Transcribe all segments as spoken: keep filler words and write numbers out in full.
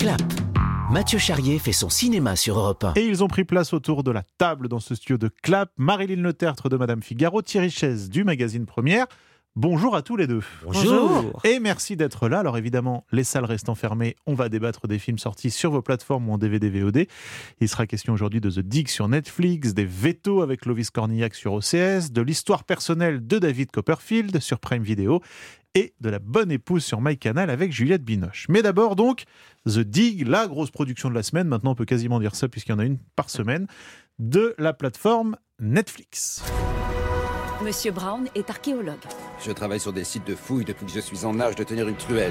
Clap. Mathieu Charrier fait son cinéma sur Europe un. Et ils ont pris place autour de la table dans ce studio de Clap. Marilyn Le Tertre de Madame Figaro, Thierry Chaise du magazine Première. Bonjour à tous les deux. Bonjour. Et merci d'être là. Alors évidemment, les salles restant fermées, on va débattre des films sortis sur vos plateformes ou en D V D V O D. Il sera question aujourd'hui de The Dig sur Netflix, des Vétos avec Clovis Cornillac sur O C S, de l'histoire personnelle de David Copperfield sur Prime Video et de La Bonne Épouse sur MyCanal avec Juliette Binoche. Mais d'abord donc, The Dig, la grosse production de la semaine, maintenant on peut quasiment dire ça puisqu'il y en a une par semaine, de la plateforme Netflix. Monsieur Brown est archéologue. Je travaille sur des sites de fouilles depuis que je suis en âge de tenir une truelle.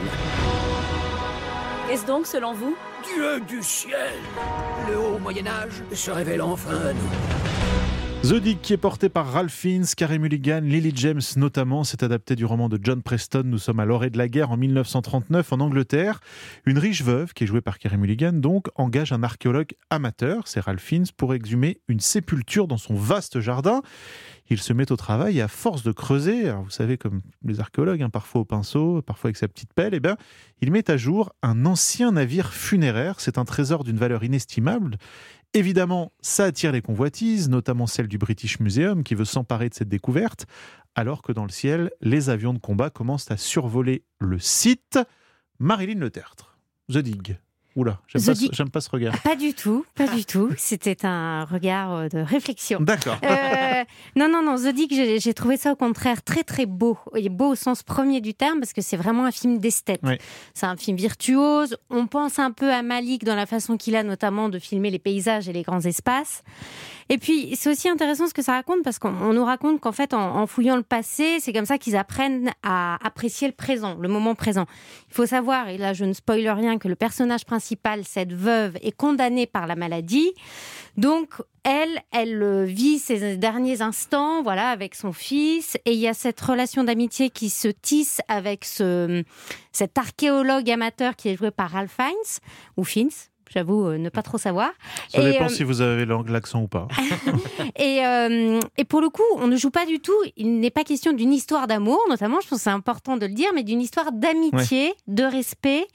Qu'est-ce donc, selon vous ? Dieu du ciel! Le haut Moyen-Âge se révèle enfin à nous. The Dig, qui est porté par Ralph Fiennes, Carey Mulligan, Lily James notamment, c'est adapté du roman de John Preston. Nous sommes à l'orée de la guerre en dix-neuf cent trente-neuf en Angleterre. Une riche veuve, qui est jouée par Carey Mulligan, donc, engage un archéologue amateur, c'est Ralph Fiennes, pour exhumer une sépulture dans son vaste jardin. Il se met au travail et à force de creuser, alors vous savez comme les archéologues, hein, parfois au pinceau, parfois avec sa petite pelle, eh ben, il met à jour un ancien navire funéraire. C'est un trésor d'une valeur inestimable. Évidemment, ça attire les convoitises, notamment celle du British Museum qui veut s'emparer de cette découverte, alors que dans le ciel, les avions de combat commencent à survoler le site. Marilyn Le Tertre, The Dig. Oula, j'aime pas, Dig... j'aime pas ce regard. Pas du tout, pas du tout. C'était un regard de réflexion. D'accord. Euh, non, non, non, The Dig, j'ai, j'ai trouvé ça au contraire très, très beau. Et beau au sens premier du terme, parce que c'est vraiment un film d'esthète. Oui. C'est un film virtuose. On pense un peu à Malick dans la façon qu'il a notamment de filmer les paysages et les grands espaces. Et puis, c'est aussi intéressant ce que ça raconte, parce qu'on on nous raconte qu'en fait, en, en fouillant le passé, c'est comme ça qu'ils apprennent à apprécier le présent, le moment présent. Il faut savoir, et là je ne spoile rien, que le personnage principal, cette veuve, est condamnée par la maladie. Donc, elle, elle vit ses derniers instants, voilà, avec son fils. Et il y a cette relation d'amitié qui se tisse avec ce, cet archéologue amateur qui est joué par Ralph Fiennes, ou Fiennes. J'avoue euh, ne pas trop savoir. Ça et, dépend euh... si vous avez l'accent ou pas. et, euh, et pour le coup, on ne joue pas du tout. Il n'est pas question d'une histoire d'amour, notamment, je pense que c'est important de le dire, mais d'une histoire d'amitié, ouais. de respect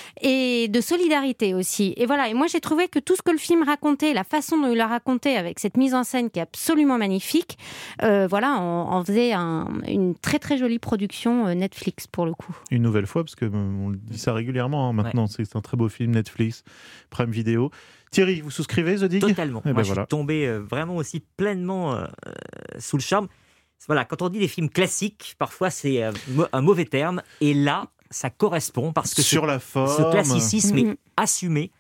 et de solidarité aussi. Et voilà, et moi j'ai trouvé que tout ce que le film racontait, la façon dont il l'a raconté avec cette mise en scène qui est absolument magnifique, euh, voilà, on, on faisait un, une très très jolie production euh, Netflix pour le coup. Une nouvelle fois, parce qu'on dit ça régulièrement hein, maintenant, ouais. C'est un très beau film Netflix, Prime Video. Thierry, vous souscrivez The Dig ? Totalement. Eh Moi ben je voilà. suis tombé euh, vraiment aussi pleinement euh, sous le charme. Voilà, quand on dit des films classiques, parfois c'est euh, un mauvais terme, et là, ça correspond parce que sur ce, la forme. ce classicisme est assumé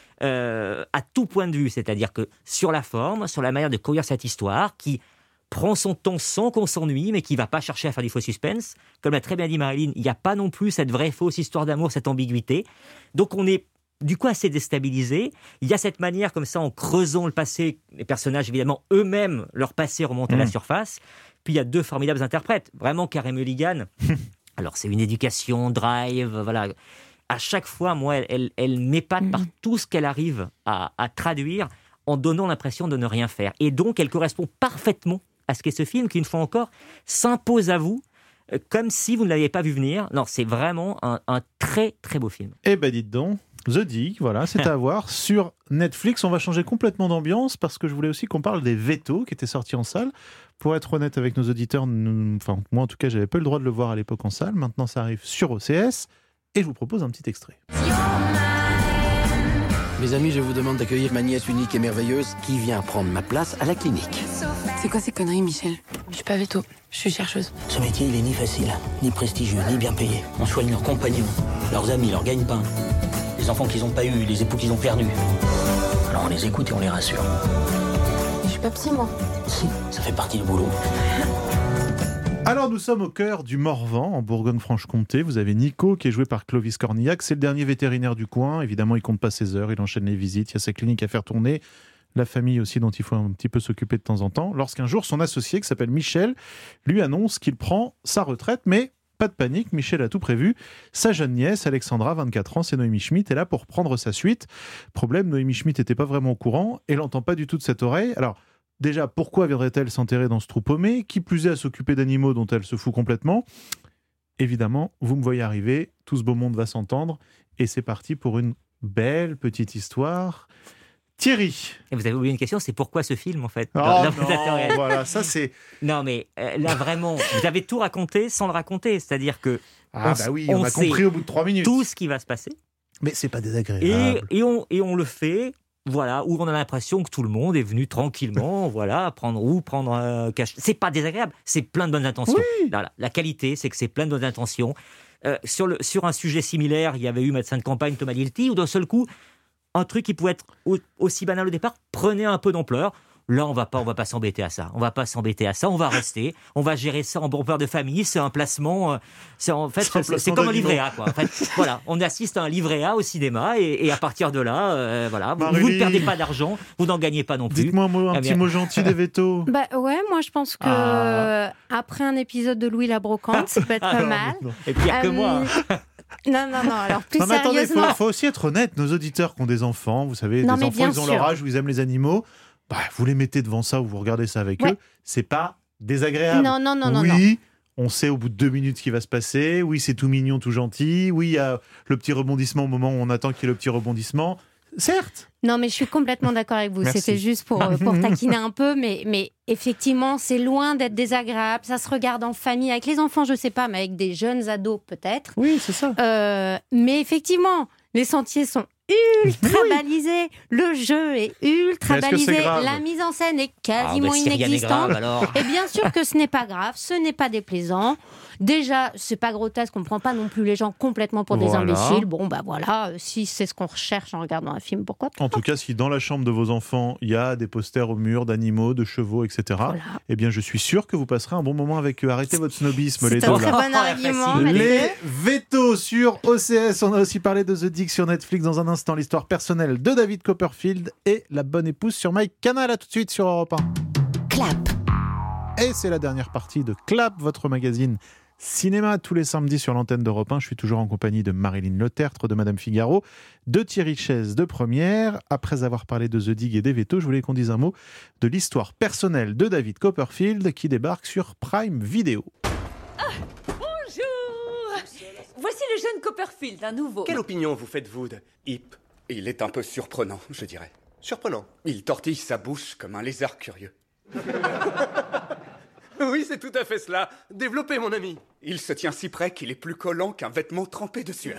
euh, à tout point de vue, c'est-à-dire que sur la forme, sur la manière de courir cette histoire, qui prend son temps sans qu'on s'ennuie, mais qui ne va pas chercher à faire du faux suspense. Comme l'a très bien dit Marilyn, il n'y a pas non plus cette vraie fausse histoire d'amour, cette ambiguïté. Donc on est du coup assez déstabilisé. Il y a cette manière, comme ça, en creusant le passé, les personnages, évidemment, eux-mêmes, leur passé remonte mmh. à la surface. Puis il y a deux formidables interprètes. Vraiment, Carey Mulligan. Alors, c'est une éducation, drive, voilà. À chaque fois, moi, elle, elle, elle m'épate mmh. par tout ce qu'elle arrive à, à traduire en donnant l'impression de ne rien faire. Et donc, elle correspond parfaitement à ce qu'est ce film, qui, une fois encore, s'impose à vous, euh, comme si vous ne l'aviez pas vu venir. Non, c'est vraiment un, un très, très beau film. Eh ben, dites donc. The Dig, voilà, c'est à voir sur Netflix. On va changer complètement d'ambiance parce que je voulais aussi qu'on parle des Vétos qui étaient sortis en salle. Pour être honnête avec nos auditeurs, nous, enfin, moi en tout cas, j'avais pas eu le droit de le voir à l'époque en salle. Maintenant, ça arrive sur O C S et je vous propose un petit extrait. Mes amis, je vous demande d'accueillir ma nièce unique et merveilleuse qui vient prendre ma place à la clinique. C'est quoi ces conneries, Michel ? Je suis pas véto, je suis chercheuse. Ce métier, il est ni facile, ni prestigieux, ni bien payé. On soigne leurs compagnons, leurs amis, leurs gagne-pain. Les enfants qu'ils n'ont pas eus, les époux qu'ils ont perdus. Alors on les écoute et on les rassure. Je suis pas psy, moi. Si, ça fait partie du boulot. Alors nous sommes au cœur du Morvan, en Bourgogne-Franche-Comté. Vous avez Nico qui est joué par Clovis Cornillac. C'est le dernier vétérinaire du coin. Évidemment, il compte pas ses heures, il enchaîne les visites, il y a sa clinique à faire tourner. La famille aussi dont il faut un petit peu s'occuper de temps en temps. Lorsqu'un jour, son associé, qui s'appelle Michel, lui annonce qu'il prend sa retraite, mais pas de panique, Michel a tout prévu. Sa jeune nièce, Alexandra, vingt-quatre ans, c'est Noémie Schmidt, est là pour prendre sa suite. Problème, Noémie Schmidt n'était pas vraiment au courant et l'entend pas du tout de cette oreille. Alors, déjà, pourquoi viendrait-elle s'enterrer dans ce trou paumé ? Qui plus est à s'occuper d'animaux dont elle se fout complètement ? Évidemment, vous me voyez arriver, tout ce beau monde va s'entendre et c'est parti pour une Belle petite histoire. Thierry. Et vous avez oublié une question, c'est pourquoi ce film en fait? Oh non, non, voilà, ça c'est... Non mais euh, là vraiment, vous avez tout raconté sans le raconter, c'est-à-dire que... Ah on, bah oui, on, on a compris au bout de trois minutes. Tout ce qui va se passer. Mais c'est pas désagréable. Et, et, on, et on le fait, voilà, où on a l'impression que tout le monde est venu tranquillement, voilà, prendre ou prendre un cache. C'est pas désagréable, c'est plein de bonnes intentions. Oui. Voilà, la qualité, c'est que c'est plein de bonnes intentions. Euh, sur, le, sur un sujet similaire, il y avait eu médecin de campagne Thomas Lilty, où d'un seul coup, un truc qui pouvait être au, aussi banal au départ prenait un peu d'ampleur. Là, on va pas, on va pas s'embêter à ça. On va pas s'embêter à ça. On va rester. On va gérer ça en bon père de famille. C'est un placement. C'est en fait, c'est, c'est, c'est comme un livret A, quoi. En fait, voilà, on assiste à un livret A au cinéma et, et à partir de là, euh, voilà, vous, vous ne perdez pas d'argent, vous n'en gagnez pas non plus. Dites-moi un, mot, un eh petit mot gentil des vétos. Bah ouais, moi je pense que ah. après un épisode de Louis la Brocante, ça peut être ah, pas non, mal. Non. Et puis il n'y a que euh, moi. Non, non, non, alors plus non, mais sérieusement... Attendez, il faut, faut aussi être honnête. Nos auditeurs qui ont des enfants, vous savez, non, des enfants, ils ont sûr. leur âge où ils aiment les animaux. Bah, vous les mettez devant ça ou vous regardez ça avec ouais. eux, c'est pas désagréable. Non, non, non, oui, non. Oui, on sait au bout de deux minutes ce qui va se passer. Oui, c'est tout mignon, tout gentil. Oui, il y a le petit rebondissement au moment où on attend qu'il y ait le petit rebondissement. Certes. Non, mais je suis complètement d'accord avec vous. Merci. C'était juste pour, pour taquiner un peu, mais, mais effectivement, c'est loin d'être désagréable. Ça se regarde en famille, avec les enfants, je sais pas, mais avec des jeunes ados peut-être. Oui, c'est ça. Euh, mais effectivement, les sentiers sont ultra oui. balisé, le jeu est ultra est balisé, la mise en scène est quasiment ah, bah, si inexistante. Grave, alors. Et bien sûr que ce n'est pas grave, ce n'est pas déplaisant. Déjà, c'est pas grotesque, on ne prend pas non plus les gens complètement pour des voilà. imbéciles. Bon, bah voilà, si c'est ce qu'on recherche en regardant un film, pourquoi pas. En tout cas, si dans la chambre de vos enfants, il y a des posters au mur d'animaux, de chevaux, et cetera, voilà. eh bien, je suis sûr que vous passerez un bon moment avec eux. Arrêtez votre snobisme, c'est les deux. C'est un très bon argument. Les vétos sur O C S. On a aussi parlé de The Dick sur Netflix. Dans un instant, l'histoire personnelle de David Copperfield et La Bonne Épouse sur MyCanal. À tout de suite sur Europe un. Clap. Et c'est la dernière partie de Clap, votre magazine cinéma tous les samedis sur l'antenne d'Europe un. Je suis toujours en compagnie de Marilyn Le Tertre, de Madame Figaro, de Thierry Chaise de Première. Après avoir parlé de The Dig et des vétos, je voulais qu'on dise un mot de l'histoire personnelle de David Copperfield qui débarque sur Prime Video. Ah, bonjour. Voici le jeune Copperfield, un nouveau. Quelle opinion vous faites-vous de Hip ? Il est un peu surprenant, je dirais. Surprenant. Il tortille sa bouche comme un lézard curieux. Oui, c'est tout à fait cela. Développez, mon ami. Il se tient si près qu'il est plus collant qu'un vêtement trempé de sueur.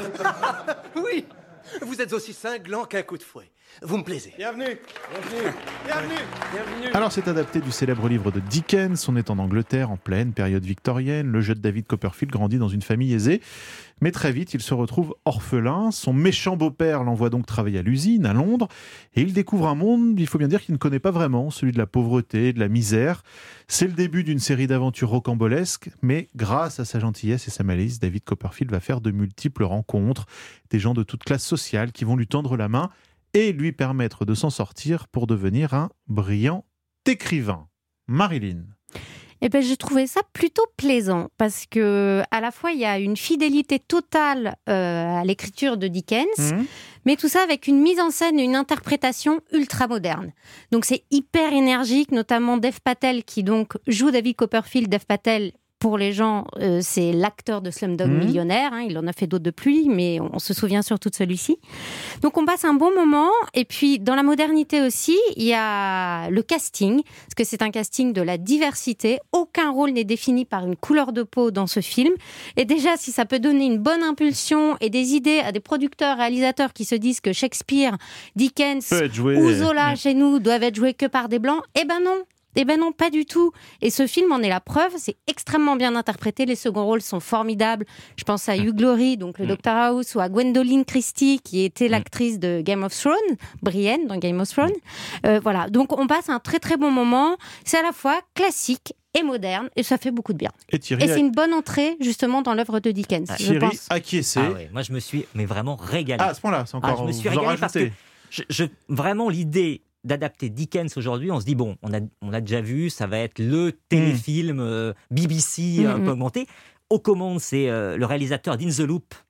Oui, vous êtes aussi cinglant qu'un coup de fouet. Vous me plaisez. Bienvenue, bienvenue, bienvenue, bienvenue. Alors, c'est adapté du célèbre livre de Dickens. On est en Angleterre, en pleine période victorienne. Le jeune David Copperfield grandit dans une famille aisée. Mais très vite, il se retrouve orphelin. Son méchant beau-père l'envoie donc travailler à l'usine, à Londres. Et il découvre un monde, il faut bien dire, qu'il ne connaît pas vraiment, celui de la pauvreté, de la misère. C'est le début d'une série d'aventures rocambolesques. Mais grâce à sa gentillesse et sa malice, David Copperfield va faire de multiples rencontres. Des gens de toute classe sociale qui vont lui tendre la main et lui permettre de s'en sortir pour devenir un brillant écrivain. Marilyn. Eh ben, j'ai trouvé ça plutôt plaisant parce que à la fois il y a une fidélité totale euh, à l'écriture de Dickens, mmh. mais tout ça avec une mise en scène et une interprétation ultra moderne. Donc c'est hyper énergique, notamment Dev Patel qui donc joue David Copperfield. Dev Patel, pour les gens, euh, c'est l'acteur de Slumdog mmh. Millionnaire. Hein, il en a fait d'autres depuis, mais on se souvient surtout de celui-ci. Donc on passe un bon moment. Et puis dans la modernité aussi, il y a le casting, parce que c'est un casting de la diversité. Aucun rôle n'est défini par une couleur de peau dans ce film. Et déjà, si ça peut donner une bonne impulsion et des idées à des producteurs, réalisateurs qui se disent que Shakespeare, Dickens ou Zola mmh. chez nous doivent être joués que par des blancs, eh ben non. Eh ben non, pas du tout. Et ce film en est la preuve, c'est extrêmement bien interprété, les seconds rôles sont formidables. Je pense à Hugh Laurie, donc le docteur House, ou à Gwendoline Christie, qui était l'actrice de Game of Thrones, Brienne dans Game of Thrones. Euh, voilà, donc on passe un très très bon moment. C'est à la fois classique et moderne, et ça fait beaucoup de bien. Et, Thierry et c'est une bonne entrée, justement, dans l'œuvre de Dickens. Ah, je Thierry pense. acquiescé. Ah ouais, moi, je me suis mais vraiment régalé. Ah, à ce point-là, c'est encore... Ah, je me suis vous régalé en parce que je, je, vraiment, l'idée d'adapter Dickens aujourd'hui, on se dit, bon, on a, on a déjà vu, ça va être le téléfilm euh, B B C mmh. un peu augmenté. Aux commandes, c'est euh, le réalisateur d'In the Loop,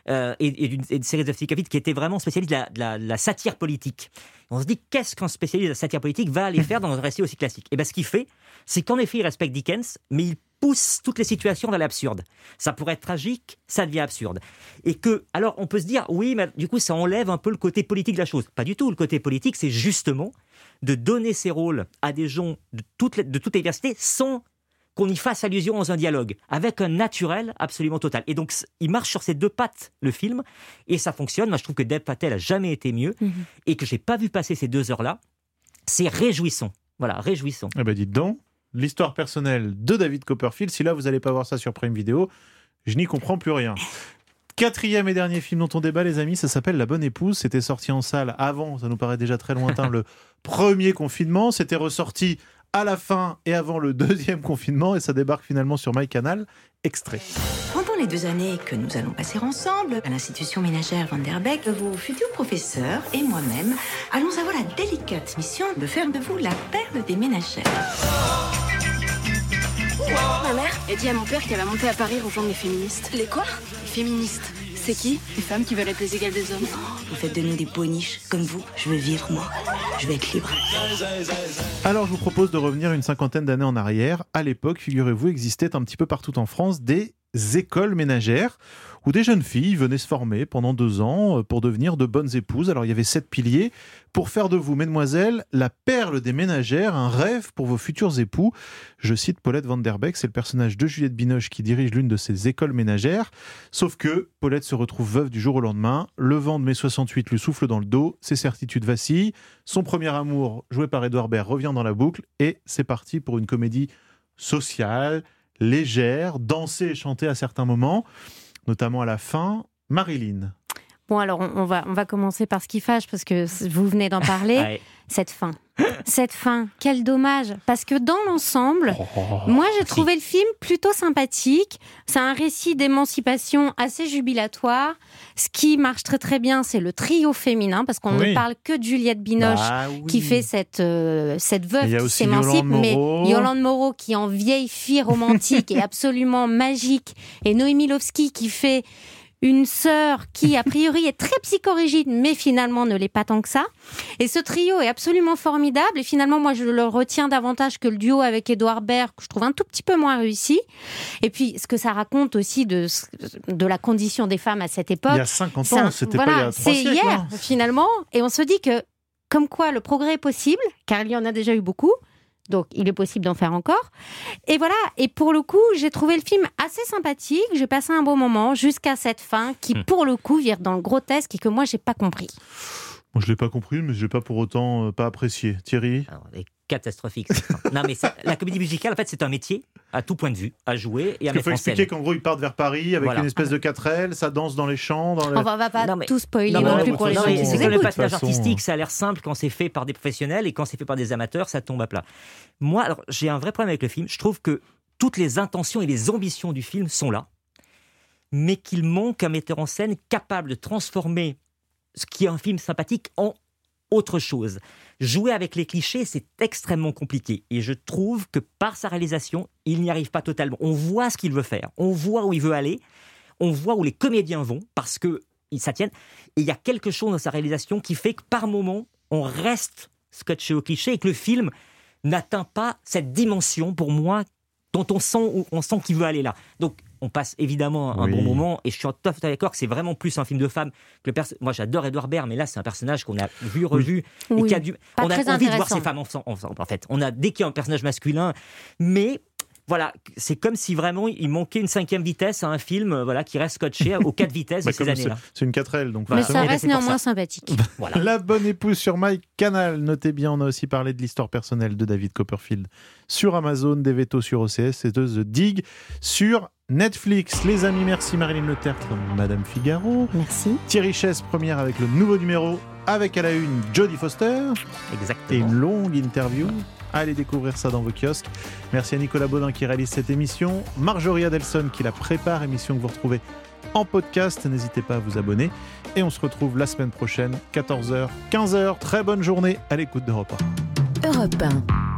euh, et, et, d'une, et de Series of Sycophants qui était vraiment spécialiste de la, de la, de la satire politique. On se dit, qu'est-ce qu'un spécialiste de la satire politique va aller faire dans un récit aussi classique ? Et bien, ce qu'il fait, c'est qu'en effet, il respecte Dickens, mais il pousse toutes les situations vers l'absurde. Ça pourrait être tragique, ça devient absurde. Et que, alors, on peut se dire, oui, mais du coup, ça enlève un peu le côté politique de la chose. Pas du tout. Le côté politique, c'est justement de donner ces rôles à des gens de toute, de toute la diversité sans qu'on y fasse allusion dans un dialogue, avec un naturel absolument total. Et donc, il marche sur ses deux pattes, le film, et ça fonctionne. Moi, je trouve que Dev Patel a jamais été mieux, mmh. et que j'ai pas vu passer ces deux heures-là. C'est réjouissant. Voilà, réjouissant. Eh ben, dites donc, l'histoire personnelle de David Copperfield, si là, vous n'allez pas voir ça sur Prime Video, je n'y comprends plus rien. Quatrième et dernier film dont on débat, les amis, ça s'appelle La Bonne Épouse. C'était sorti en salle avant, ça nous paraît déjà très lointain, le premier confinement. C'était ressorti à la fin et avant le deuxième confinement, et ça débarque finalement sur MyCanal. Extrait. Pendant les deux années que nous allons passer ensemble à l'institution ménagère Van der Beek, vos futurs professeurs et moi-même allons avoir la délicate mission de faire de vous la perle des ménagères. Ma mère a dit à mon père qu'elle va monter à Paris rejoindre les féministes. Les quoi ? Les féministes. C'est qui ? Les femmes qui veulent être les égales des hommes. Vous faites de nous des poniches, comme vous. Je veux vivre, moi. Je veux être libre. Alors, je vous propose de revenir une cinquantaine d'années en arrière. À l'époque, figurez-vous, existait un petit peu partout en France des écoles ménagères où des jeunes filles venaient se former pendant deux ans pour devenir de bonnes épouses. Alors, il y avait sept piliers pour faire de vous, mesdemoiselles, la perle des ménagères, un rêve pour vos futurs époux. Je cite Paulette Van der Beek, c'est le personnage de Juliette Binoche qui dirige l'une de ces écoles ménagères. Sauf que Paulette se retrouve veuve du jour au lendemain. Le vent de mai soixante-huit lui souffle dans le dos, ses certitudes vacillent. Son premier amour, joué par Édouard Baird, revient dans la boucle et c'est parti pour une comédie sociale, légère, dansée et chantée à certains moments, notamment à la fin. Marilyn. Bon, alors on, on, va, on va commencer par ce qui fâche, parce que vous venez d'en parler. Ouais. Cette fin. Cette fin, quel dommage. Parce que dans l'ensemble, oh, moi j'ai trouvé si. le film plutôt sympathique. C'est un récit d'émancipation assez jubilatoire. Ce qui marche très très bien, c'est le trio féminin, parce qu'on oui. ne parle que de Juliette Binoche, bah, oui. qui fait cette, euh, cette veuve qui s'émancipe, mais Yolande Moreau qui en vieille fille romantique est absolument magique, et Noémie Lovski qui fait une sœur qui, a priori, est très psychorigide, mais finalement ne l'est pas tant que ça. Et ce trio est absolument formidable. Et finalement, moi, je le retiens davantage que le duo avec Édouard Baird, que je trouve un tout petit peu moins réussi. Et puis, ce que ça raconte aussi de, de la condition des femmes à cette époque. Il y a cinquante ans, c'était voilà, pas il y a trois c'est siècles. C'est hier, hein. finalement. Et on se dit que, comme quoi, le progrès est possible, car il y en a déjà eu beaucoup. Donc, il est possible d'en faire encore. Et voilà. Et pour le coup, j'ai trouvé le film assez sympathique. J'ai passé un bon moment jusqu'à cette fin qui, mmh. pour le coup, vire dans le grotesque et que moi, j'ai pas compris. Moi, je l'ai pas compris, mais je l'ai pas pour autant euh, pas apprécié. Thierry ? Alors, elle est catastrophique. Non, mais ça, la comédie musicale, en fait, c'est un métier à tout point de vue, à jouer et à mettre en scène. Il faut expliquer qu'en gros, ils partent vers Paris avec voilà. une espèce de quatre-ailes, ça danse dans les champs. Dans les... On va, va pas non, mais... tout spoiler non, non, non plus pour les gens qui nous écoutent. C'est comme le patinage artistique, ça a l'air simple quand c'est fait par des professionnels et quand c'est fait par des amateurs, ça tombe à plat. Moi, alors, j'ai un vrai problème avec le film. Je trouve que toutes les intentions et les ambitions du film sont là, mais qu'il manque un metteur en scène capable de transformer ce qui est un film sympathique en autre chose. Jouer avec les clichés, c'est extrêmement compliqué. Et je trouve que par sa réalisation, il n'y arrive pas totalement. On voit ce qu'il veut faire, on voit où il veut aller, on voit où les comédiens vont, parce qu'ils s'attiennent. Et il y a quelque chose dans sa réalisation qui fait que par moment, on reste scotché au cliché et que le film n'atteint pas cette dimension, pour moi, dont on sent, on sent qu'il veut aller là. Donc, on passe évidemment un oui. bon moment, et je suis tout à fait d'accord que c'est vraiment plus un film de femme que le perso- Moi, j'adore Édouard Baird, mais là, c'est un personnage qu'on a vu, revu, oui. et qui a dû. Pas on a très envie de voir ces femmes ensemble, en fait. On a dès qu'il y a un personnage masculin, mais. Voilà, c'est comme si vraiment il manquait une cinquième vitesse à un film voilà, qui reste scotché aux quatre vitesses de ces années-là. C'est, c'est une quatre L, donc mais voilà. ça reste néanmoins sympathique. Voilà. La Bonne Épouse sur MyCanal. Notez bien, on a aussi parlé de l'histoire personnelle de David Copperfield sur Amazon, des vétos sur O C S et de The Dig sur Netflix. Les amis, merci Marilyn Le Tertre, Madame Figaro. Merci. Thierry Chess, première avec le nouveau numéro, avec à la une Jodie Foster. Exactement. Et une longue interview. Allez découvrir ça dans vos kiosques. Merci à Nicolas Baudin qui réalise cette émission, Marjorie Adelson qui la prépare, émission que vous retrouvez en podcast. N'hésitez pas à vous abonner. Et on se retrouve la semaine prochaine, quatorze heures, quinze heures. Très bonne journée à l'écoute d'Europe un. Europe un.